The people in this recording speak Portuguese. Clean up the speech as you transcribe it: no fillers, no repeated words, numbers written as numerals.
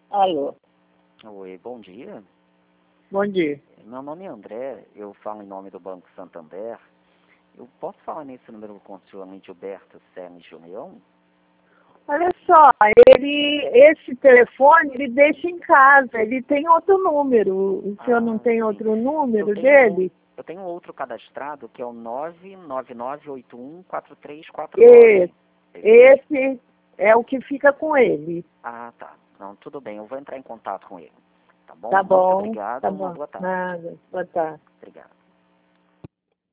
Alô, Oi, bom dia. bom dia. Meu nome é André, eu falo em nome do Banco Santander. Eu posso falar nesse número com o senhor Gilberto Sérgio Leão? Olha só, esse telefone ele deixa em casa, ele tem outro número. O senhor não tem Sim. outro número Eu tenho, dele? eu tenho outro cadastrado que é o 999814349. Esse é o que fica com ele. Ah, tá. Não, tudo bem, eu vou entrar em contato com ele. Tá bom? Tá Muito bom, obrigado, tá uma bom. boa tarde. Nada, boa tarde. Obrigado.